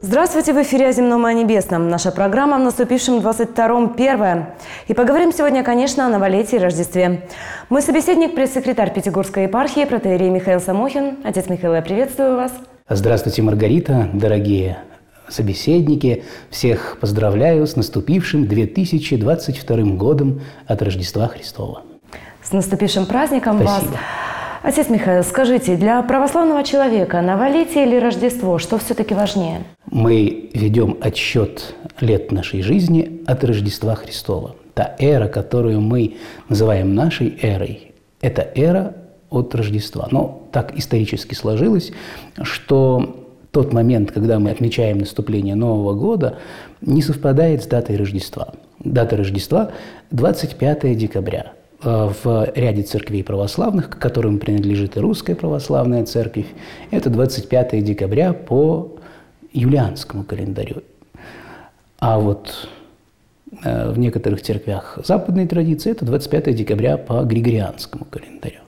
Здравствуйте, в эфире «О земном и о небесном». Наша программа в наступившем 22-м первая. И поговорим сегодня, конечно, о новолетии и Рождестве. Мой собеседник – пресс-секретарь Пятигорской епархии, протоиерей Михаил Самохин. Отец Михаил, я приветствую вас. Здравствуйте, Маргарита, дорогие собеседники. Всех поздравляю с наступившим 2022 годом от Рождества Христова. С наступившим праздником. Спасибо. Вас. Отец Михаил, скажите, для православного человека новолетие или Рождество, что все-таки важнее? Мы ведем отсчет лет нашей жизни от Рождества Христова. Та эра, которую мы называем нашей эрой, это эра от Рождества. Но так исторически сложилось, что тот момент, когда мы отмечаем наступление Нового года, не совпадает с датой Рождества. Дата Рождества – 25 декабря. В ряде церквей православных, к которым принадлежит и Русская Православная Церковь, это 25 декабря по юлианскому календарю. А вот в некоторых церквях западной традиции это 25 декабря по григорианскому календарю.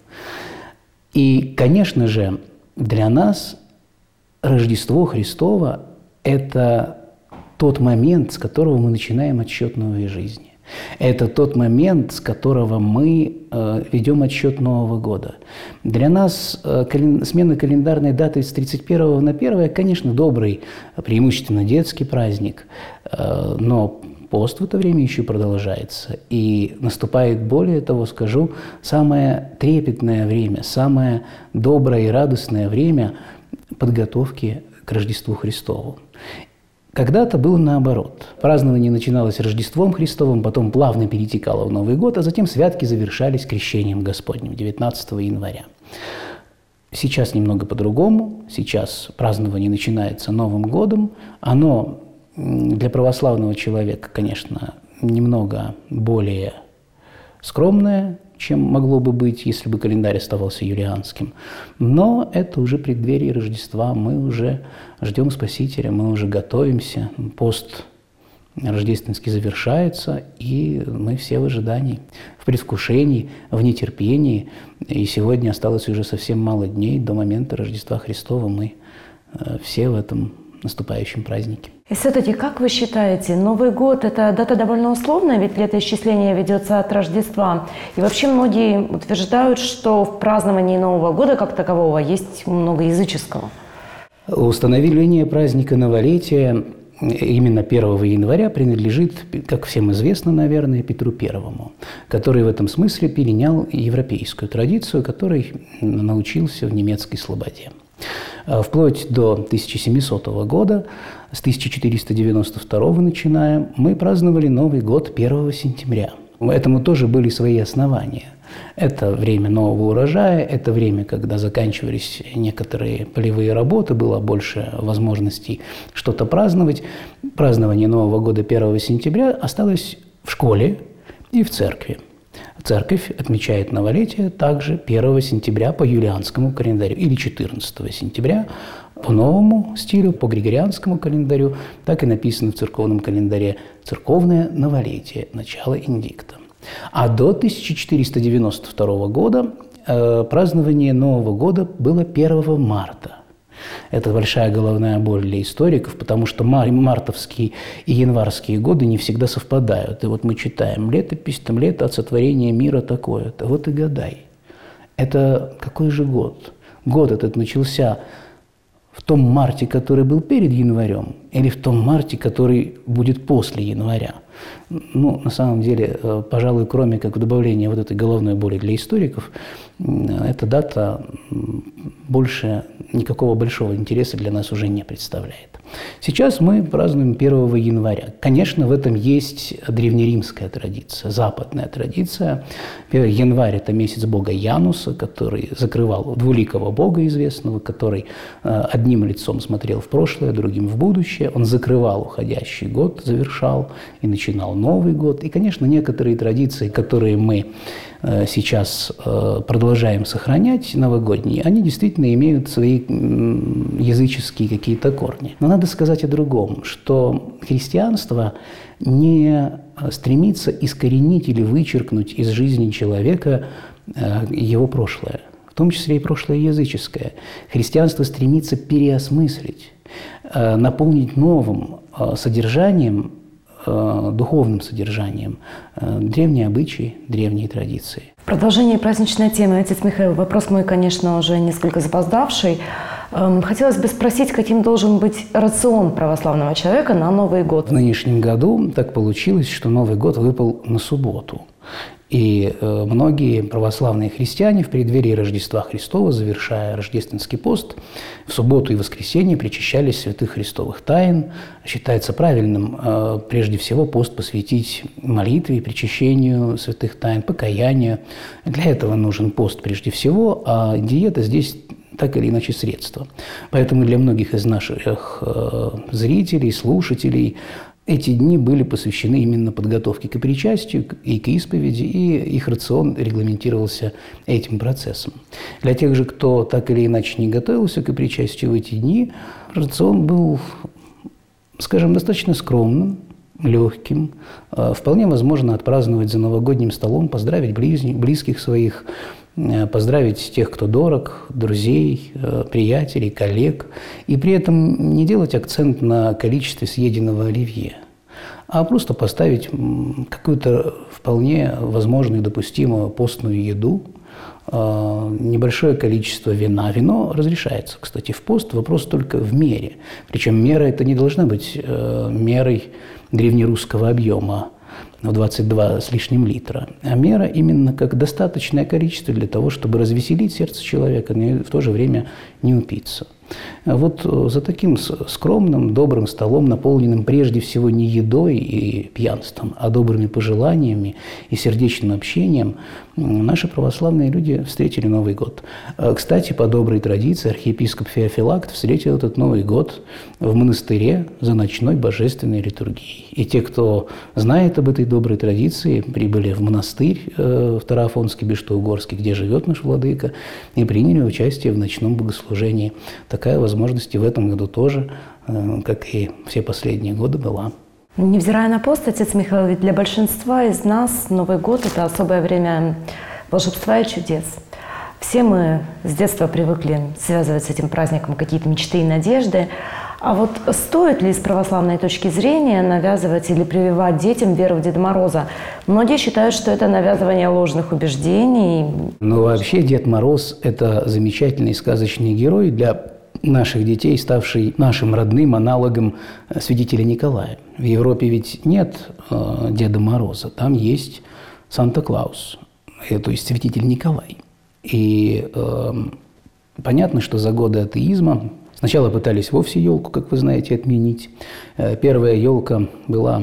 И, конечно же, для нас Рождество Христово – это тот момент, с которого мы начинаем отсчет новой жизни. Это тот момент, с которого мы ведем отсчет Нового года. Для нас смена календарной даты с 31 на 1, конечно, добрый, преимущественно детский праздник, но пост в это время еще продолжается. И наступает, более того скажу, самое трепетное время, самое доброе и радостное время подготовки к Рождеству Христову. Когда-то было наоборот. Празднование начиналось Рождеством Христовым, потом плавно перетекало в Новый год, а затем святки завершались крещением Господним 19 января. Сейчас немного по-другому. Сейчас празднование начинается Новым годом. Оно для православного человека, конечно, немного более скромное, чем могло бы быть, если бы календарь оставался юлианским. Но это уже преддверие Рождества. Мы уже ждем Спасителя, мы уже готовимся. Пост рождественский завершается, и мы все в ожидании, в предвкушении, в нетерпении. И сегодня осталось уже совсем мало дней до момента Рождества Христова. Мы все в этом наступающем празднике. И все-таки, как вы считаете, Новый год – это дата довольно условная, ведь летоисчисление ведется от Рождества. И вообще многие утверждают, что в праздновании Нового года как такового есть много языческого. Установление праздника новолетия именно 1 января принадлежит, как всем известно, наверное, Петру Первому, который в этом смысле перенял европейскую традицию, которой научился в немецкой слободе. Вплоть до 1700 года, с 1492 начиная, мы праздновали Новый год 1 сентября. Этому тоже были свои основания. Это время нового урожая, это время, когда заканчивались некоторые полевые работы, было больше возможностей что-то праздновать. Празднование Нового года 1 сентября осталось в школе и в церкви. Церковь отмечает новолетие также 1 сентября по юлианскому календарю или 14 сентября по новому стилю, по григорианскому календарю. Так и написано в церковном календаре «Церковное новолетие. Начало индикта». А до 1492 года празднование Нового года было 1 марта. Это большая головная боль для историков, потому что мартовские и январские годы не всегда совпадают. И вот мы читаем летопись, там лето от сотворения мира такое-то. Вот и гадай. Это какой же год? Год этот начался в том марте, который был перед январем, или в том марте, который будет после января? Ну, на самом деле, пожалуй, кроме как добавления вот этой головной боли для историков, эта дата больше никакого большого интереса для нас уже не представляет. Сейчас мы празднуем 1 января. Конечно, в этом есть древнеримская традиция, западная традиция. Январь – это месяц бога Януса, который закрывал двуликого бога известного, который одним лицом смотрел в прошлое, другим в будущее. Он закрывал уходящий год, завершал и начинал Новый год. И, конечно, некоторые традиции, которые мы сейчас продолжаем сохранять, новогодние, они действительно имеют свои языческие какие-то корни. Но надо сказать о другом, что христианство не стремится искоренить или вычеркнуть из жизни человека его прошлое. в том числе и прошлое языческое, христианство стремится переосмыслить, наполнить новым содержанием, духовным содержанием древние обычаи, древние традиции. В продолжении праздничной темы, отец Михаил, вопрос мой, конечно, уже несколько запоздавший. Хотелось бы спросить, каким должен быть рацион православного человека на Новый год? В нынешнем году так получилось, что Новый год выпал на субботу. И многие православные христиане в преддверии Рождества Христова, завершая рождественский пост, в субботу и воскресенье причащались святых христовых тайн. Считается правильным прежде всего пост посвятить молитве и причащению святых тайн, покаянию. Для этого нужен пост прежде всего, а диета здесь так или иначе средство. Поэтому для многих из наших зрителей, слушателей эти дни были посвящены именно подготовке к причастию и к исповеди, и их рацион регламентировался этим процессом. Для тех же, кто так или иначе не готовился к причастию в эти дни, рацион был, скажем, достаточно скромным, легким. Вполне возможно отпраздновать за новогодним столом, поздравить близких своих, поздравить тех, кто дорог, друзей, приятелей, коллег, и при этом не делать акцент на количестве съеденного оливье, а просто поставить какую-то вполне возможную и допустимую постную еду, небольшое количество вина. Вино разрешается, кстати, в пост, вопрос только в мере. Причем мера это не должна быть мерой древнерусского объема в 22 с лишним литра, а мера именно как достаточное количество для того, чтобы развеселить сердце человека, но и в то же время не упиться. Вот за таким скромным, добрым столом, наполненным прежде всего не едой и пьянством, а добрыми пожеланиями и сердечным общением, наши православные люди встретили Новый год. Кстати, по доброй традиции архиепископ Феофилакт встретил этот Новый год в монастыре за ночной божественной литургией. И те, кто знает об этой доброй традиции, прибыли в монастырь в Тарафонский, Бештоугорский, где живет наш владыка, и приняли участие в ночном богослужении. Такая возможность и в этом году тоже, как и все последние годы, была. Невзирая на пост, отец Михаил, ведь для большинства из нас Новый год – это особое время волшебства и чудес. Все мы с детства привыкли связывать с этим праздником какие-то мечты и надежды. А вот стоит ли с православной точки зрения навязывать или прививать детям веру в Деда Мороза? Многие считают, что это навязывание ложных убеждений. Но вообще Дед Мороз – это замечательный сказочный герой для наших детей, ставший нашим родным аналогом святителя Николая. В Европе ведь нет Деда Мороза, там есть Санта-Клаус, то есть святитель Николай. И понятно, что за годы атеизма сначала пытались вовсе елку, как вы знаете, отменить. Первая елка была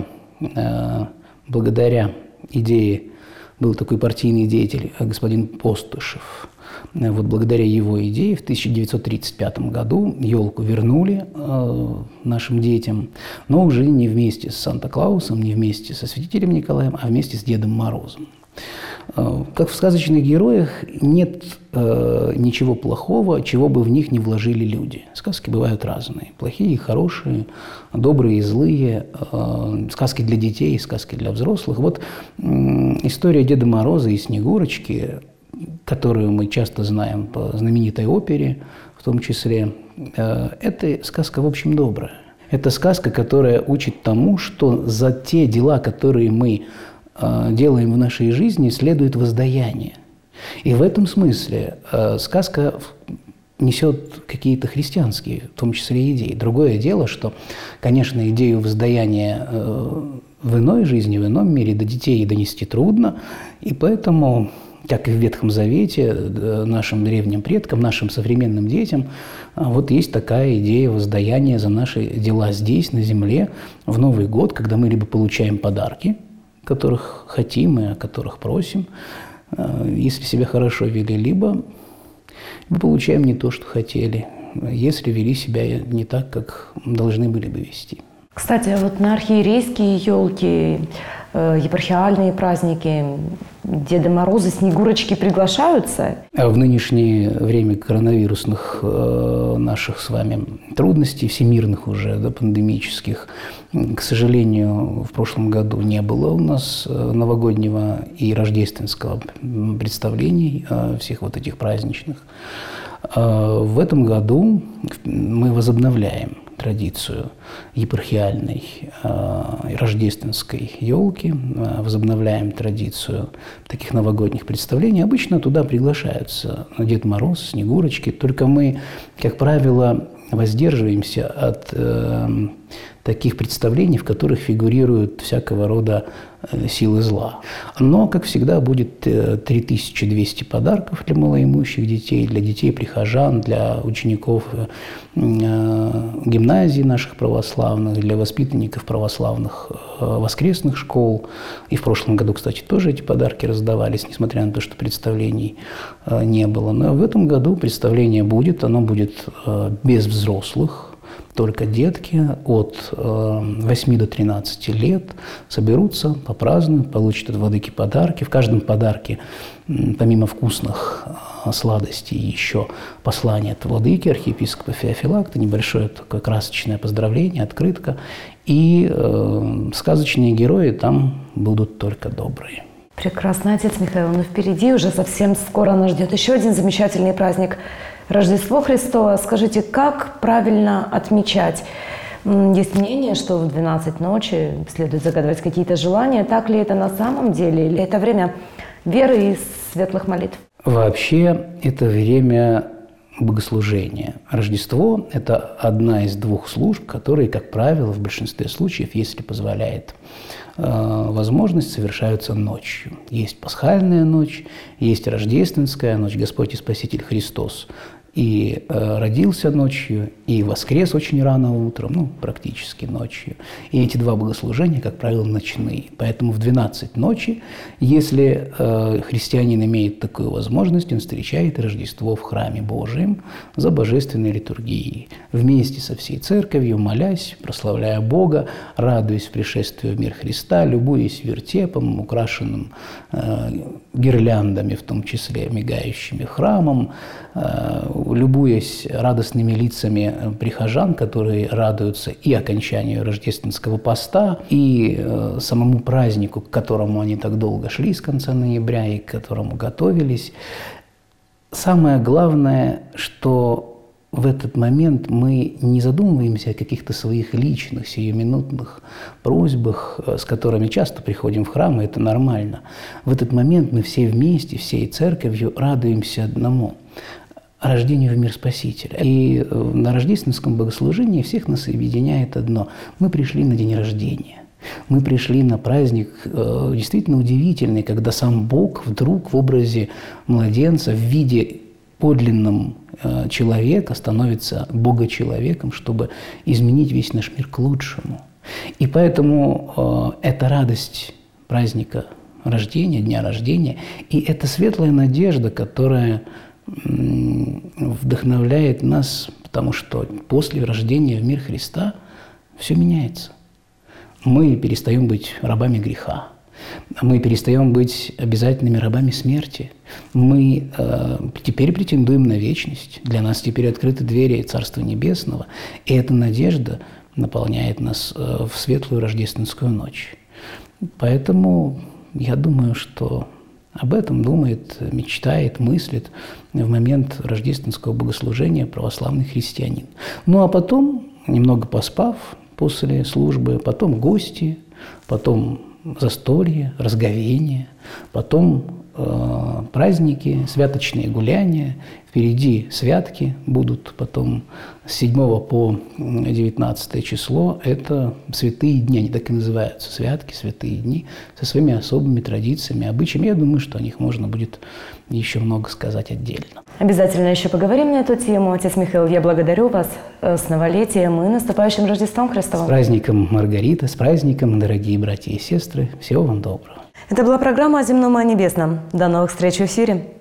благодаря идее, был такой партийный деятель господин Постышев. Вот благодаря его идее в 1935 году елку вернули нашим детям, но уже не вместе с Санта-Клаусом, не вместе со святителем Николаем, а вместе с Дедом Морозом. Как в сказочных героях нет ничего плохого, чего бы в них не вложили люди. Сказки бывают разные. Плохие и хорошие, добрые и злые, сказки для детей, сказки для взрослых. Вот история Деда Мороза и Снегурочки, которую мы часто знаем по знаменитой опере, в том числе, это сказка, в общем, добрая. Это сказка, которая учит тому, что за те дела, которые мы делаем в нашей жизни, следует воздаяние. И в этом смысле сказка несет какие-то христианские, в том числе, идеи. Другое дело, что, конечно, идею воздаяния в иной жизни, в ином мире до детей донести трудно, и поэтому, как и в Ветхом Завете, нашим древним предкам, нашим современным детям, вот есть такая идея воздаяния за наши дела здесь, на земле, в Новый год, когда мы либо получаем подарки, которых хотим и о которых просим, если себя хорошо вели, либо мы получаем не то, что хотели, если вели себя не так, как должны были бы вести. Кстати, вот на архиерейские елки, епархиальные праздники Деды Морозы, Снегурочки приглашаются? А в нынешнее время коронавирусных наших с вами трудностей, всемирных уже, да, пандемических, к сожалению, в прошлом году не было у нас новогоднего и рождественского представлений всех вот этих праздничных. В этом году мы возобновляем традицию епархиальной рождественской елки, возобновляем традицию таких новогодних представлений. Обычно туда приглашаются Дед Мороз, Снегурочки, только мы, как правило, воздерживаемся от таких представлений, в которых фигурируют всякого рода силы зла. Но, как всегда, будет 3200 подарков для малоимущих детей, для детей прихожан, для учеников гимназий наших православных, для воспитанников православных воскресных школ. И в прошлом году, кстати, тоже эти подарки раздавались, несмотря на то, что представлений не было. Но в этом году представление будет, оно будет без взрослых. Только детки от 8 до 13 лет соберутся, попразднуют, получат от владыки подарки. В каждом подарке, помимо вкусных сладостей, еще послание от владыки, архиепископа Феофилакта, небольшое такое красочное поздравление, открытка. И сказочные герои там будут только добрые. Прекрасно, отец Михаил. Но впереди уже совсем скоро нас ждет еще один замечательный праздник – Рождество Христово. Скажите, как правильно отмечать? Есть мнение, что в 12 ночи следует загадывать какие-то желания. Так ли это на самом деле? Или это время веры и светлых молитв? Вообще, это время богослужения. Рождество – это одна из двух служб, которые, как правило, в большинстве случаев, если позволяет возможность, совершаются ночью. Есть пасхальная ночь, есть рождественская ночь. Господь и Спаситель Христос и родился ночью, и воскрес очень рано утром, практически ночью. И эти два богослужения, как правило, ночные. Поэтому в 12 ночи, если христианин имеет такую возможность, он встречает Рождество в храме Божием за божественной литургией, вместе со всей церковью, молясь, прославляя Бога, радуясь пришествию в мир Христа, любуясь вертепом, украшенным гирляндами, в том числе мигающими храмом, любуясь радостными лицами прихожан, которые радуются и окончанию рождественского поста, и самому празднику, к которому они так долго шли с конца ноября и к которому готовились. Самое главное, что в этот момент мы не задумываемся о каких-то своих личных, сиюминутных просьбах, с которыми часто приходим в храм, и это нормально. В этот момент мы все вместе, всей церковью радуемся одному – рождению в мир Спасителя. И на рождественском богослужении всех нас объединяет одно – мы пришли на день рождения. Мы пришли на праздник действительно удивительный, когда сам Бог вдруг в образе младенца, в виде подлинном человека становится Бога-человеком, чтобы изменить весь наш мир к лучшему. И поэтому эта радость праздника рождения, дня рождения, и эта светлая надежда, которая вдохновляет нас, потому что после рождения в мир Христа все меняется. Мы перестаем быть рабами греха. Мы перестаем быть обязательными рабами смерти. Мы теперь претендуем на вечность. Для нас теперь открыты двери Царства Небесного. И эта надежда наполняет нас в светлую рождественскую ночь. Поэтому я думаю, что об этом думает, мечтает, мыслит в момент рождественского богослужения православный христианин. Ну а потом, немного поспав после службы, потом гости, потом застолье, разговение, потом праздники, святочные гуляния. Впереди святки будут потом с 7 по 19 число. Это святые дни, они так и называются, святки, святые дни, со своими особыми традициями, обычаями. Я думаю, что о них можно будет еще много сказать отдельно. Обязательно еще поговорим на эту тему. Отец Михаил, я благодарю вас с новолетием и наступающим Рождеством Христовым. С праздником, Маргарита, с праздником, дорогие братья и сестры. Всего вам доброго. Это была программа «О земном и о небесном». До новых встреч в эфире.